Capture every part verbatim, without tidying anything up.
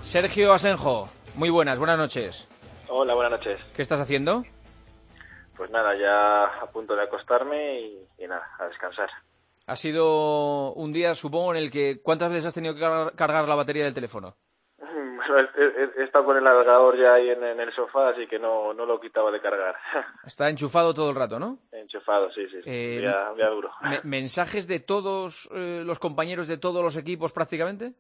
Sergio Asenjo, muy buenas, buenas noches. Hola, buenas noches. ¿Qué estás haciendo? Pues nada, ya a punto de acostarme y, y nada, a descansar. Ha sido un día, supongo, en el que... ¿Cuántas veces has tenido que car- cargar la batería del teléfono? Bueno, he, he- he estado con el navegador ya ahí en, en el sofá, así que no, no lo quitaba de cargar. Está enchufado todo el rato, ¿no? Enchufado, sí, sí, sí. Un Eh, día, un día duro. me- ¿Mensajes de todos eh, los compañeros de todos los equipos prácticamente?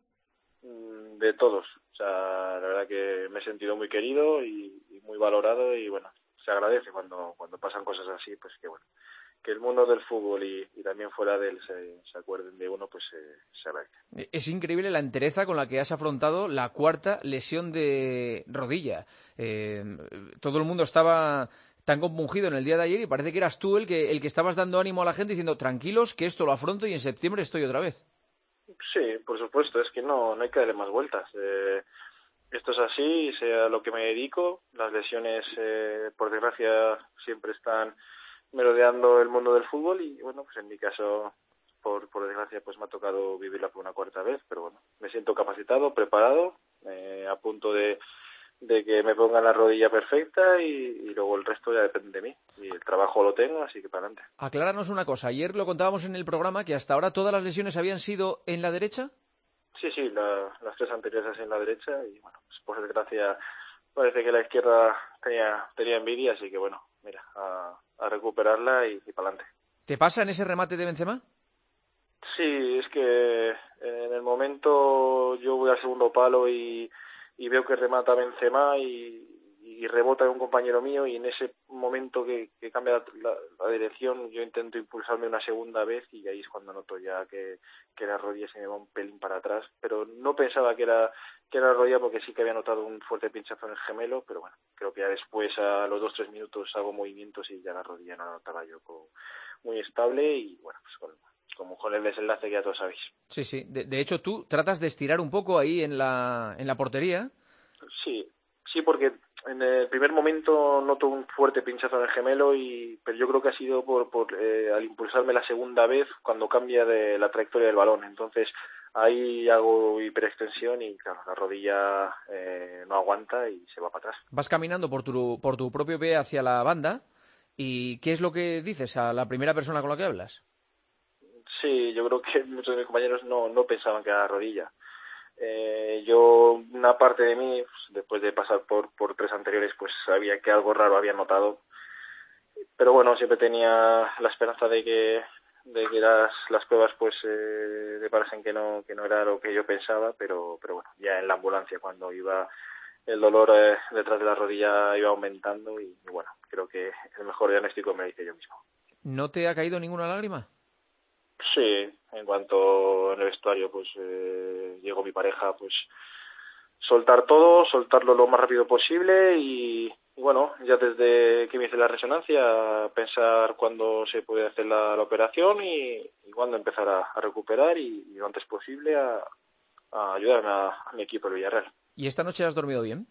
De todos. O sea, la verdad que me he sentido muy querido y, y muy valorado y bueno, se agradece cuando, cuando pasan cosas así, pues que bueno, que el mundo del fútbol y, y también fuera de él se, se acuerden de uno, pues eh, se agradece. Es increíble la entereza con la que has afrontado la cuarta lesión de rodilla. Eh, todo el mundo estaba tan compungido en el día de ayer y parece que eras tú el que, el que estabas dando ánimo a la gente diciendo tranquilos que esto lo afronto y en septiembre estoy otra vez. Sí, por supuesto, es que no, no hay que darle más vueltas. Eh, esto es así, sea lo que me dedico. Las lesiones, eh, por desgracia, siempre están merodeando el mundo del fútbol y, bueno, pues en mi caso, por, por desgracia, pues me ha tocado vivirla por una cuarta vez, pero bueno, me siento capacitado, preparado, eh, a punto de, de que me pongan la rodilla perfecta y, y luego el resto ya depende de mí. Y el trabajo lo tengo, así que para adelante. Acláranos una cosa, ayer lo contábamos en el programa que hasta ahora todas las lesiones habían sido en la derecha. Sí, sí, la, las tres anteriores en la derecha y, bueno, pues por desgracia parece que la izquierda tenía, tenía envidia, así que, bueno, mira, a, a recuperarla y, y para adelante. ¿Te pasa en ese remate de Benzema? Sí, es que en el momento yo voy al segundo palo y, y veo que remata Benzema y, y rebota en un compañero mío y en ese momento que, que cambia la, la, la dirección yo intento impulsarme una segunda vez y ahí es cuando noto ya que, que la rodilla se me va un pelín para atrás, pero no pensaba que era que era la rodilla porque sí que había notado un fuerte pinchazo en el gemelo, pero bueno, creo que ya después a los dos tres minutos hago movimientos y ya la rodilla no la notaba yo como muy estable y bueno, pues con como con el desenlace que ya todos sabéis. Sí, sí. De, de hecho, tú tratas de estirar un poco ahí en la, en la portería. Sí, sí, porque en el primer momento noto un fuerte pinchazo en el gemelo, y pero yo creo que ha sido por, por eh, al impulsarme la segunda vez cuando cambia de la trayectoria del balón. Entonces ahí hago hiperextensión y claro, la rodilla eh, no aguanta y se va para atrás. Vas caminando por tu, por tu propio pie hacia la banda. ¿Y qué es lo que dices a la primera persona con la que hablas? Sí, yo creo que muchos de mis compañeros no, no pensaban que era la rodilla. Eh, yo, una parte de mí, pues, después de pasar por, por tres anteriores, pues sabía que algo raro había notado. Pero bueno, siempre tenía la esperanza de que de que las, las pruebas pues eh, me parecen que no que no era lo que yo pensaba, pero pero bueno, ya en la ambulancia cuando iba el dolor eh, detrás de la rodilla iba aumentando y, y bueno, creo que el mejor diagnóstico me lo hice yo mismo. ¿No te ha caído ninguna lágrima? Sí, en cuanto en el vestuario pues eh, llegó mi pareja, pues soltar todo, soltarlo lo más rápido posible y, y bueno, ya desde que me hice la resonancia pensar cuándo se puede hacer la, la operación y, y cuándo empezar a, a recuperar y, y lo antes posible a, a ayudarme a, a mi equipo, el Villarreal. ¿Y esta noche has dormido bien?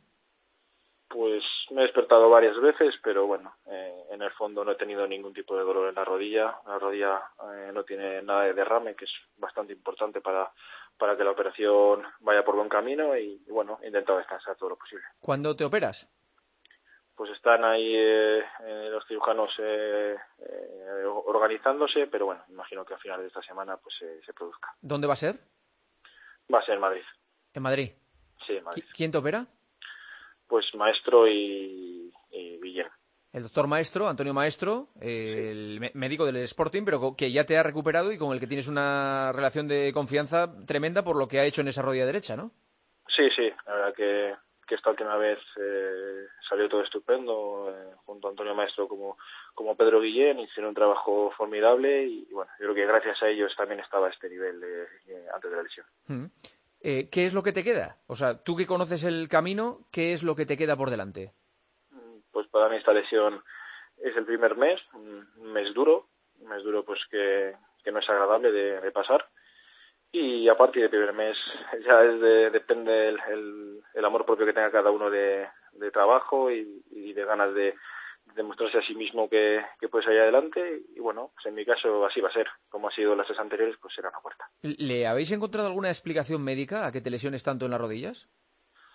Pues me he despertado varias veces, pero bueno, eh, en el fondo no he tenido ningún tipo de dolor en la rodilla. La rodilla eh, no tiene nada de derrame, que es bastante importante para, para que la operación vaya por buen camino y, y bueno, he intentado descansar todo lo posible. ¿Cuándo te operas? Pues están ahí eh, eh, los cirujanos eh, eh, organizándose, pero bueno, imagino que a finales de esta semana pues eh, se produzca. ¿Dónde va a ser? Va a ser en Madrid. En Madrid. Sí, en Madrid. ¿Qui- ¿Quién te opera? Pues Maestro y, y Guillén. El doctor Maestro, Antonio Maestro, eh, Sí. el me- médico del Sporting, pero co- que ya te ha recuperado y con el que tienes una relación de confianza tremenda por lo que ha hecho en esa rodilla derecha, ¿no? Sí, sí, la verdad que, que esta última vez eh, salió todo estupendo, eh, junto a Antonio Maestro como, como Pedro Guillén, hicieron un trabajo formidable y bueno, yo creo que gracias a ellos también estaba a este nivel de, de, antes de la lesión. Mm. Eh, ¿qué es lo que te queda? O sea, tú que conoces el camino, ¿qué es lo que te queda por delante? Pues para mí esta lesión es el primer mes, un mes duro, un mes duro pues que, que no es agradable de, de pasar. Y a partir del primer mes ya es de, depende el, el, el amor propio que tenga cada uno de, de trabajo y, y de ganas de, de demostrarse a sí mismo que, que puede salir adelante. Y bueno, pues en mi caso así va a ser. Como ha sido las tres anteriores, pues será una puerta. ¿Le habéis encontrado alguna explicación médica a que te lesiones tanto en las rodillas?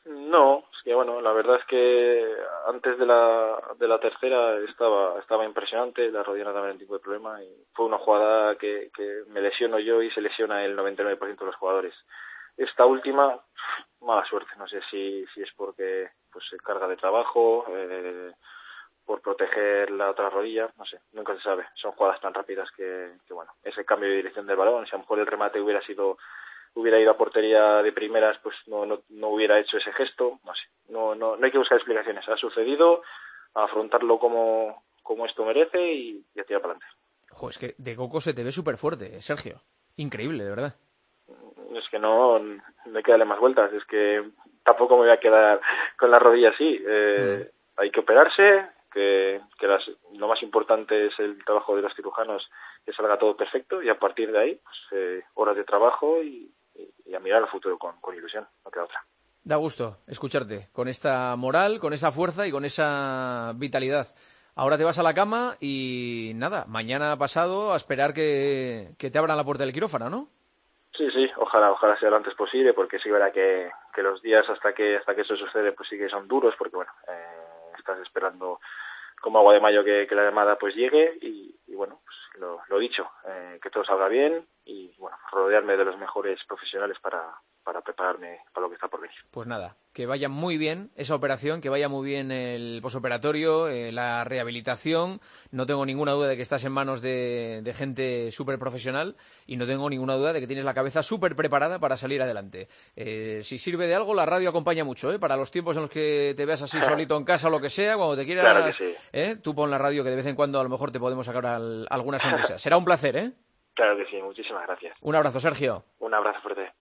No, es que bueno, la verdad es que antes de la de la tercera estaba estaba impresionante, la rodilla no daba ningún tipo de problema y fue una jugada que, que me lesiono yo y se lesiona el noventa y nueve por ciento de los jugadores. Esta última, mala suerte, no sé si si es porque pues se carga de trabajo, eh, por proteger la otra rodilla, no sé, nunca se sabe. Son jugadas tan rápidas que, que bueno, ese cambio de dirección del balón, si a lo mejor el remate hubiera sido hubiera ido a portería de primeras, pues no, no, no hubiera hecho ese gesto, no sé, no, no, no hay que buscar explicaciones, ha sucedido, a afrontarlo como, como esto merece y, y a tirar para adelante. Jo, es que de Coco se te ve súper fuerte, Sergio, increíble, de verdad. Es que no, no hay que darle más vueltas, es que tampoco me voy a quedar con la rodilla así, eh, mm. Hay que operarse, que, que las, lo más importante es el trabajo de los cirujanos, que salga todo perfecto y a partir de ahí, pues eh, horas de trabajo y y a mirar al futuro con, con ilusión, no queda otra. Da gusto escucharte, con esta moral, con esa fuerza y con esa vitalidad. Ahora te vas a la cama y nada, mañana pasado a esperar que, que te abran la puerta del quirófano, ¿no? Sí, sí, ojalá, ojalá sea lo antes posible, porque sí verá que, que los días hasta que hasta que eso sucede, pues sí que son duros, porque bueno, eh, estás esperando como agua de mayo que, que la llamada pues llegue y, y bueno, pues lo, lo dicho, eh, que todo salga bien y bueno, rodearme de los mejores profesionales para, para prepararme para lo que está por venir. Pues nada, que vaya muy bien esa operación, que vaya muy bien el posoperatorio, eh, la rehabilitación. No tengo ninguna duda de que estás en manos de, de gente súper profesional y no tengo ninguna duda de que tienes la cabeza súper preparada para salir adelante. Eh, si sirve de algo, la radio acompaña mucho, ¿eh? Para los tiempos en los que te veas así solito en casa o lo que sea, cuando te quieras, claro que sí. ¿eh? Tú pon la radio que de vez en cuando a lo mejor te podemos sacar al, alguna sonrisa. Será un placer, ¿eh? Claro que sí, muchísimas gracias. Un abrazo, Sergio. Un abrazo fuerte.